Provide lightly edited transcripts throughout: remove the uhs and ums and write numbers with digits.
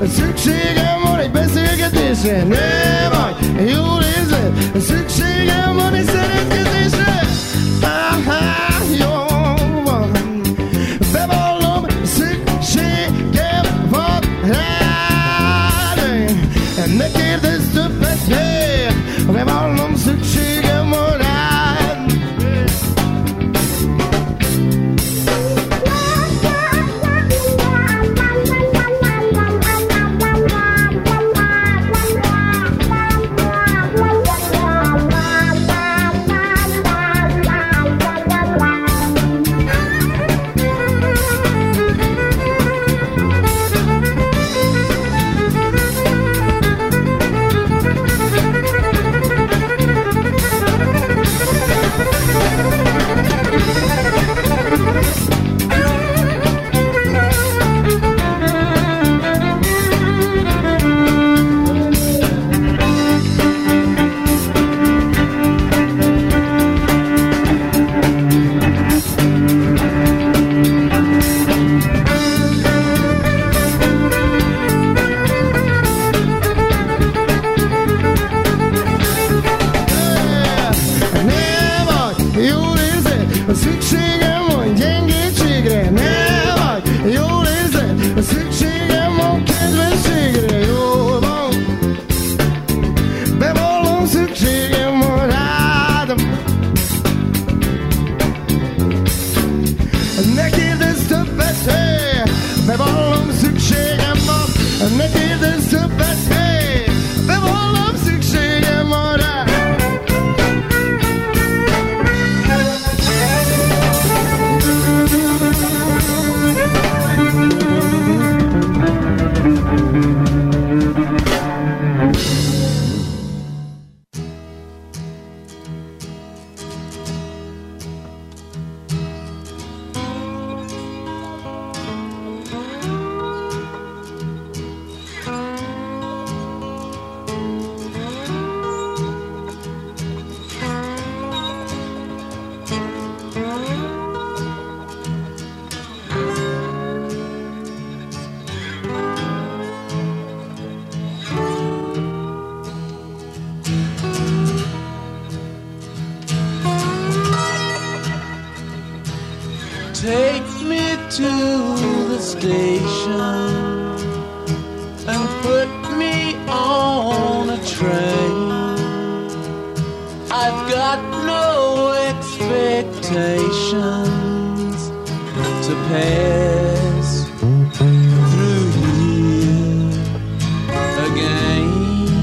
Szükségem van egy beszélgetésre, ne vagy, jól érzed. Szükségem van egy szeretkezésre, jó van. Bevallom, szükségem van rád. Ne kérdezz többet, bevallom, szükségem van rád. Take me to the station and put me on a train. I've got no expectations to pass through here again.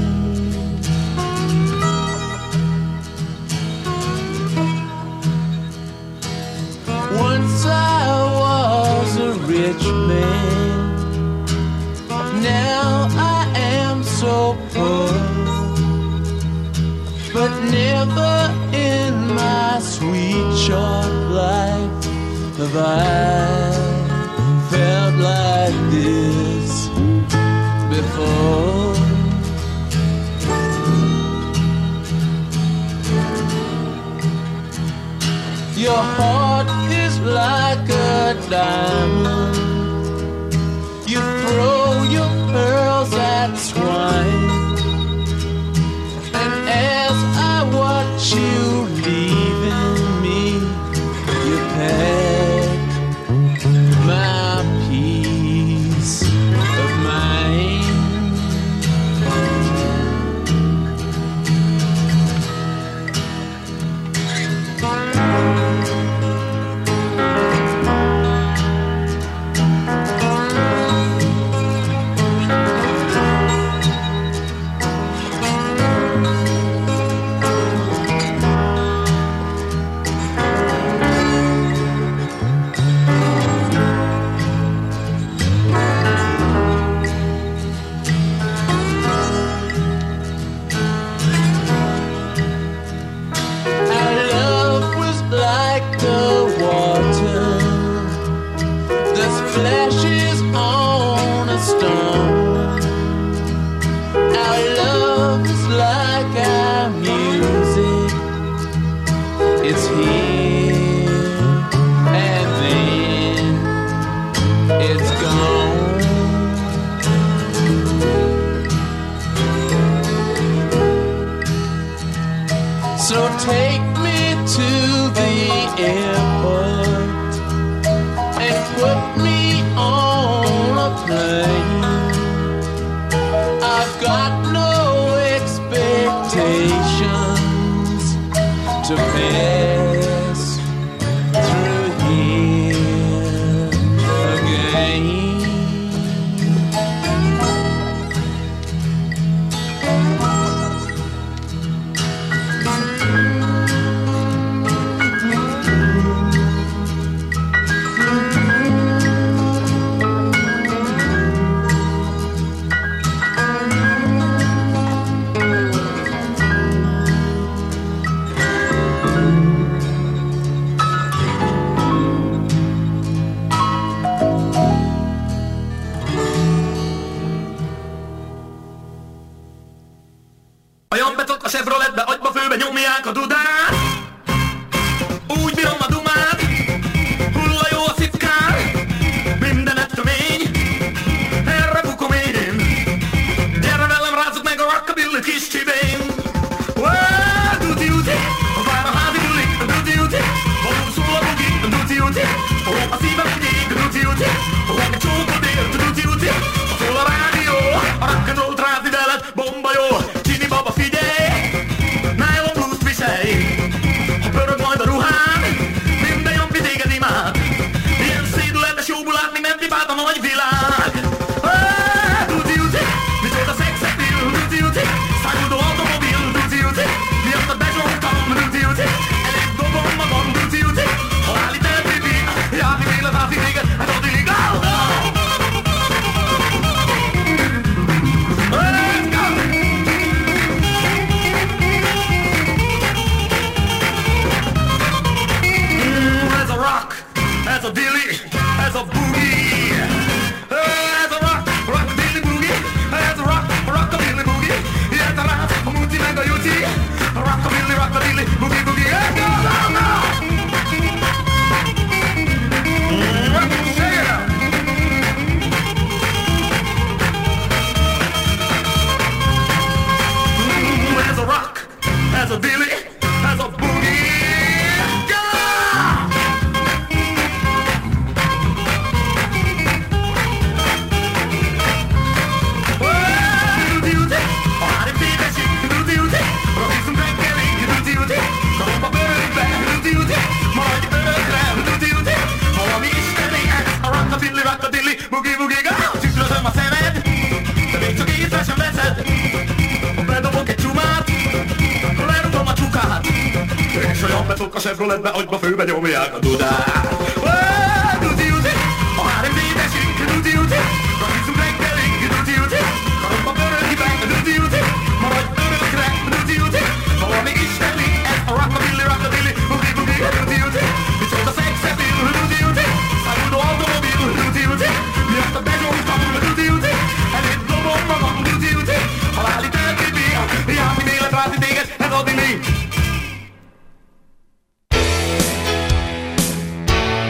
Once I was a rich man, now I am so poor. But never in my sweet short life have I felt like this before. Your heart is like a diamond. You throw your pearls at swine. And as I watch you leaving me, you pack my peace of mind. a dudát, úgy bírom a dumát, hulla jó a szitkár, mindenet tömény, erre bukom én. Gyere velem, rázzuk meg a rockabilly kis csibén. Duti-uti, vár a házi buli, duti-uti, valóban szól a bugi, duti-uti, a szívem ügyék, duti-uti, egy csókod ér, duti-uti, szól a rádió, a rock'n'roll rázni veled, bomba jó, Csini baba figyelj, nylon blues viselj, ha pörög majd a ruhán, minden jobbi téged imád, ilyen szédületes jó bulátni, menni bád a nagy világ. Duti-uti, micsoda szexappeal, duti-uti, száguldó automobil, duti-uti, miattad bezsongtam, duti-uti, elég dobom magam, duti-uti, ha állítál pipi, járni vélet házi téged, hát ott illik, let's go! Ez a rock, ez a dilly, ez a boogie. Ez a rock, rockabilly boogie. Ez a rock, rockabilly boogie. Ez a rap, a muti meg a juti. Rockabilly, rockabilly, boogie, boogie. Let's go, go, go! Check it out. Ez a rock, ez a dilly, ez a boogie. Go! Duti-uti, a három tévesik, duti-uti, rockizunk reggelig, duti-uti, karomba bőrökbe, duti-uti, maradj örökre, duti-uti, valami isteni ez, a rockabilly, rockadilly, boogie-boogie, go! Tükrözöm a szemed, de még csak észre sem veszed, bedobok egy csumát, lerugom a csukát, és olyan betok a Chevroletbe, agyba főbe nyomják a dudát. Duti-uti, a három tévesik, duti-uti, rockizunk reggelig, duti-uti, karomba bőrökbe, duti-uti, maradj örökre, duti-uti, valami isteni ez, a rockabilly, rockadilly, boogie-boogie, duti-uti, micsoda szexappeal, duti-uti, száguldó automobil, duti-uti, miattad bezsongtam, duti-uti, elég dobom magam, duti-uti, haláli töltőbi, járni vélet rázni téged, ez a dilly.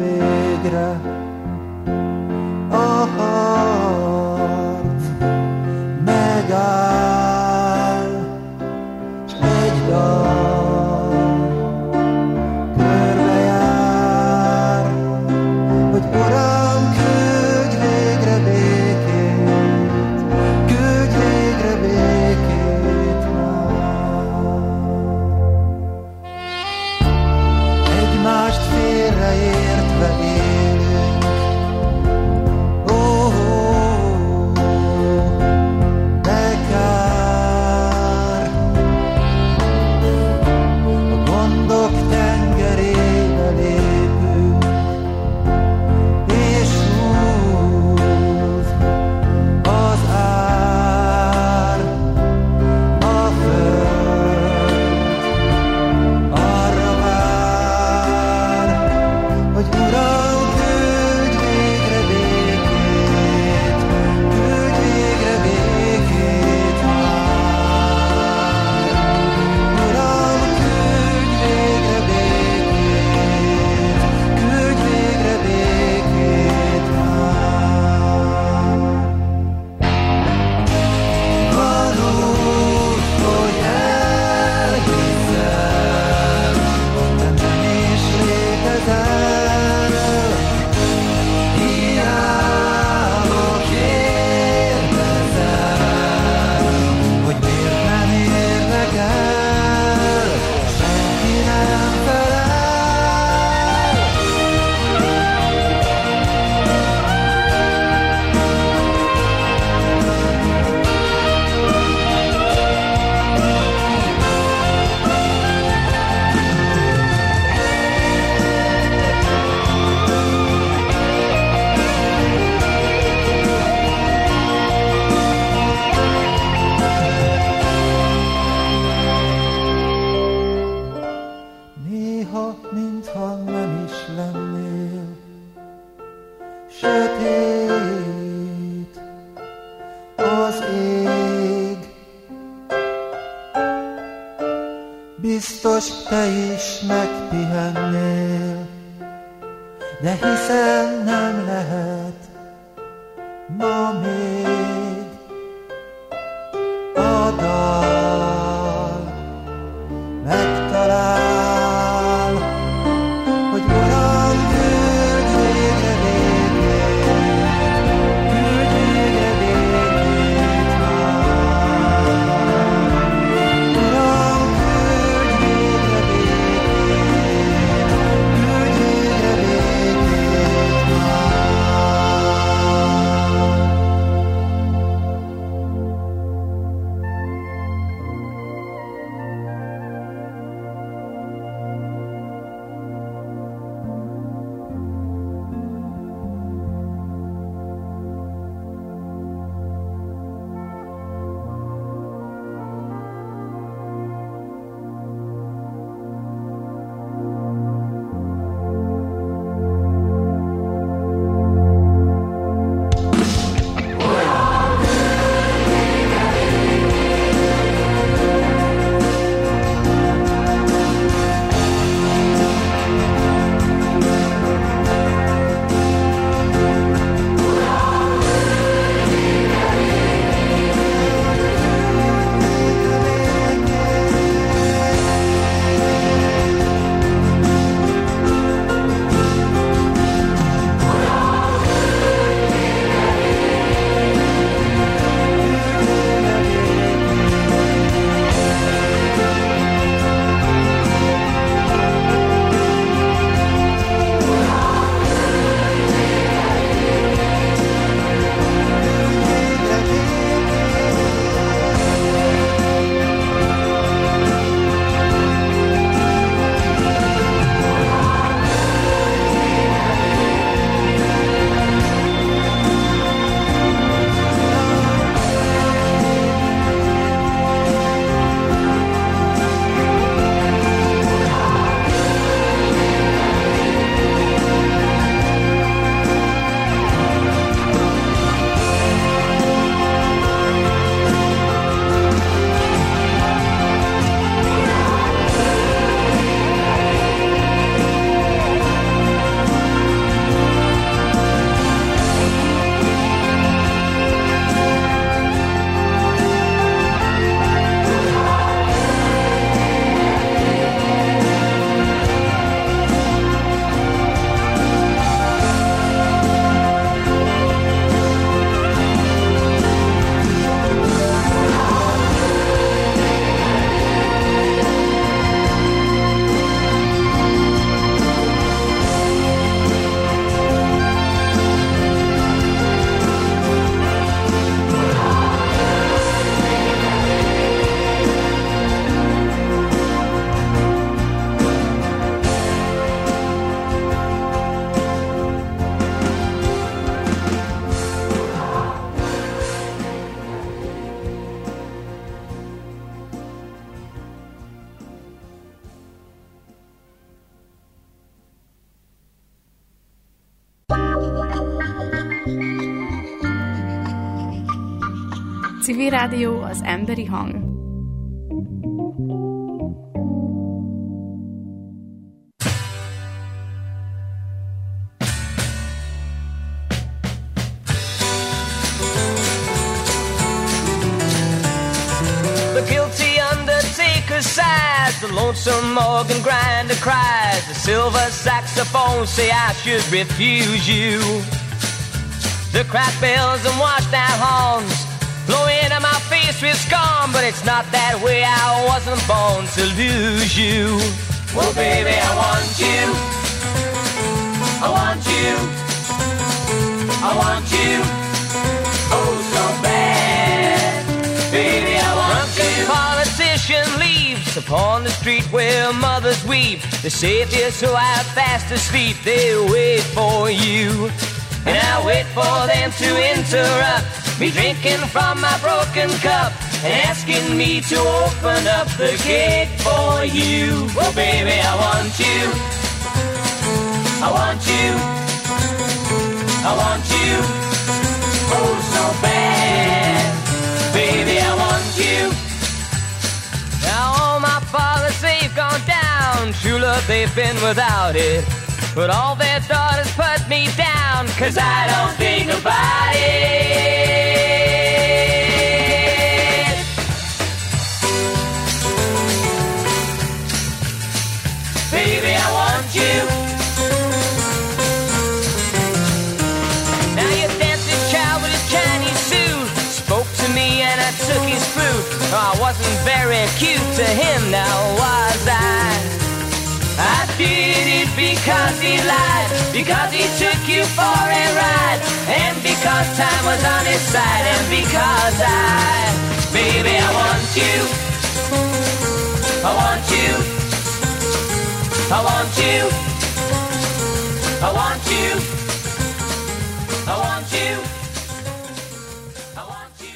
végre a harc megáll, s egy dal körbejár, hogy Uram, küldj végre békét, küldj végre békét már. Egymást félreértve élünk, de kár. A gondok tengerébe lépünk, és húz az ár. A föld arra vár, hogy Uram, küldj végre békét, küldj végre békét már. Uram, küldj végre békét, küldj végre békét már. Van úgy, hogy elhiszem, de nem is létezel. Hiába kérdezem, hogy miért nem érnek el, senki nem felel. Néha, mintha nem is lennél, sötét az ég. Biztos te is megpihennél, de hiszen nem lehet ma még. A dal megtalál, hogy Uram, küldj végre békét, küldj végre békét már. Uram, küldj végre békét, küldj végre békét már. Civilrádió az emberi hang. The guilty undertaker sighs, the lonesome organ grinder cries, the silver saxophone say I should refuse you. The cracked bells and washed out horns blow into my face with scorn, but it's not that way, I wasn't born to lose you. Well, baby, I want you. I want you. I want you. Oh, so bad. Baby, I want you. The politician leaves upon the street where mothers weep. The saviors who are fast asleep, they wait for you. And I wait for them to interrupt me drinking from my broken cup and asking me to open up the gate for you. Well, baby, I want you. I want you. I want you. Oh, so bad. Baby, I want you. Now all my fathers, they've gone down. True love, they've been without it. But all their daughters put me down, 'cause I don't think about it. Baby, I want you. Now you dancing child with a Chinese suit spoke to me and I took his fruit. I wasn't very cute to him, now was I? I did it because he lied, because he took you for a ride, and because time was on his side, and because baby, I want you. I want you. I want you. I want you. I want you. I want you.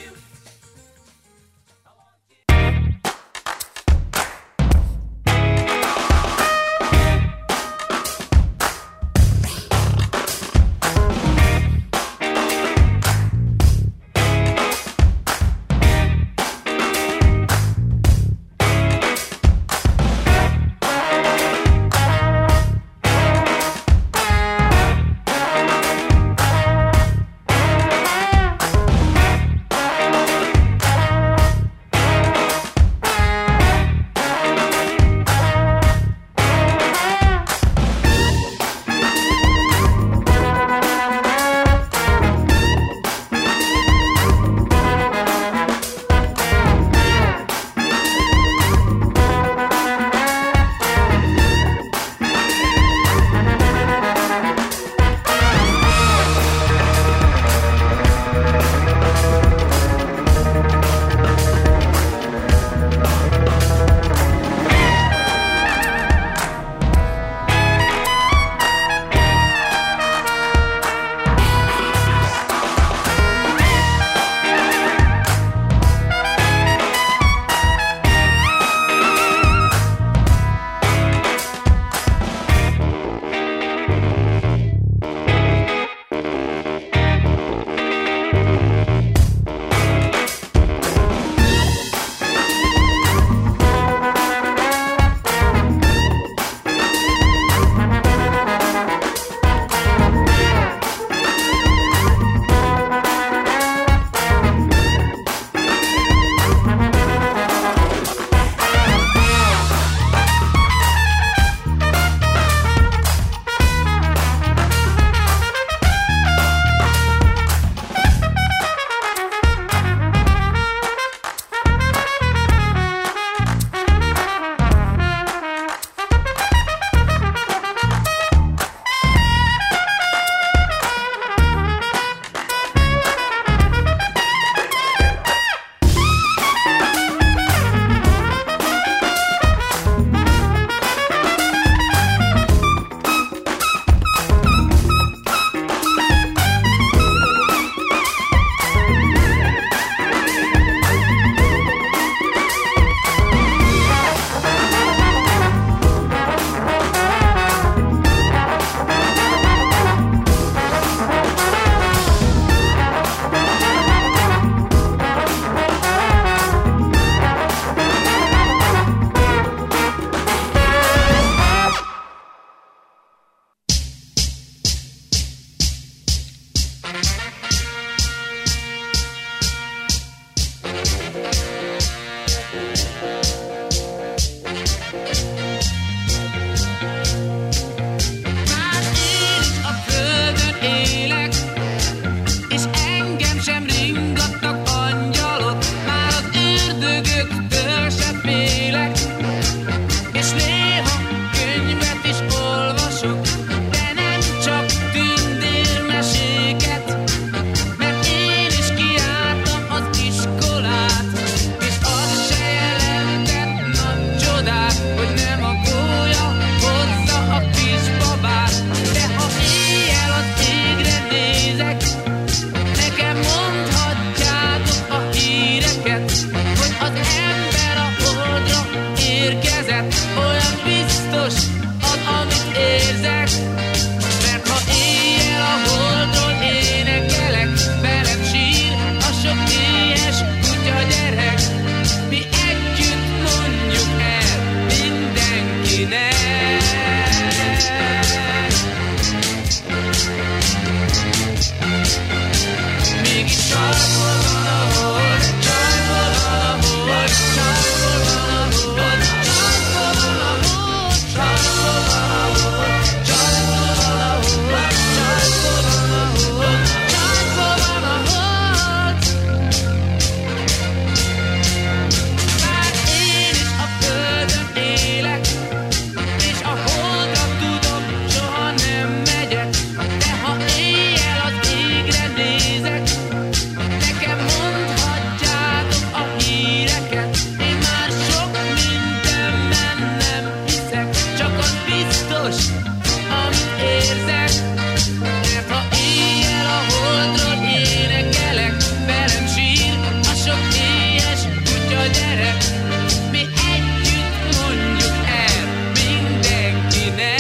biztos, amit érzek. Mert ha éjjel a holdról énekelek, velem sír a sok éhes kutya gyerek. Mi együtt mondjuk el mindenkinek.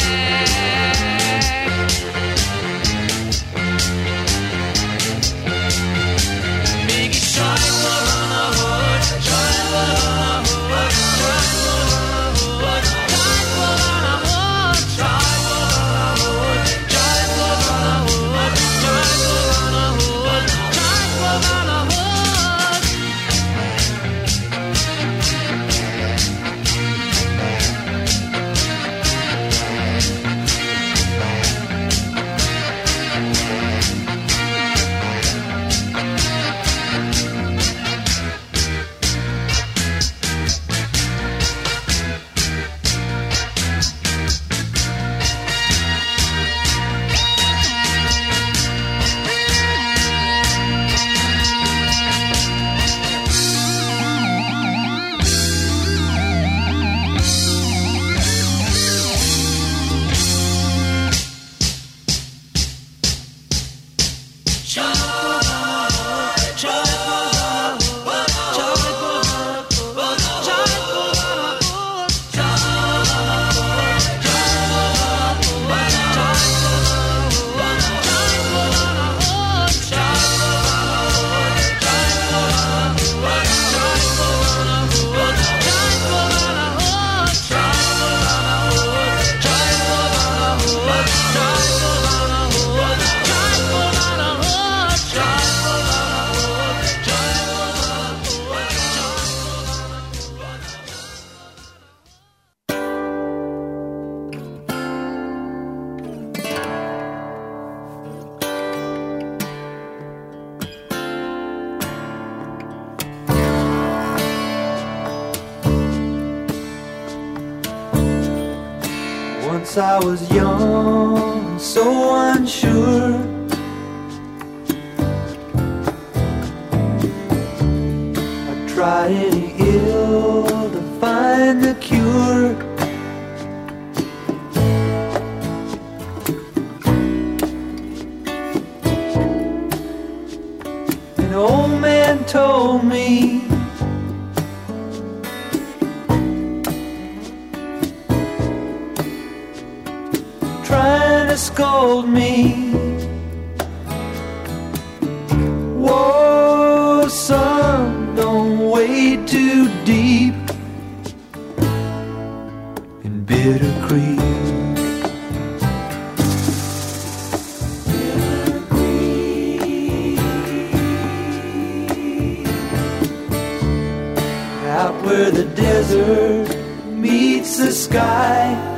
Mégis sajtban van a hold, sajtban van a hold, sajtban van a hold, sajtban van a hold, sajtban van a hold, sajtban van a hold, sajtban van a hold, sajtban van a hold. Once I was young, so unsure. I tried any ill to find the cure. An old man told me trying to scold me. Whoa, son, don't wade too deep in Bitter Creek. Bitter Creek. Out where the desert meets the sky,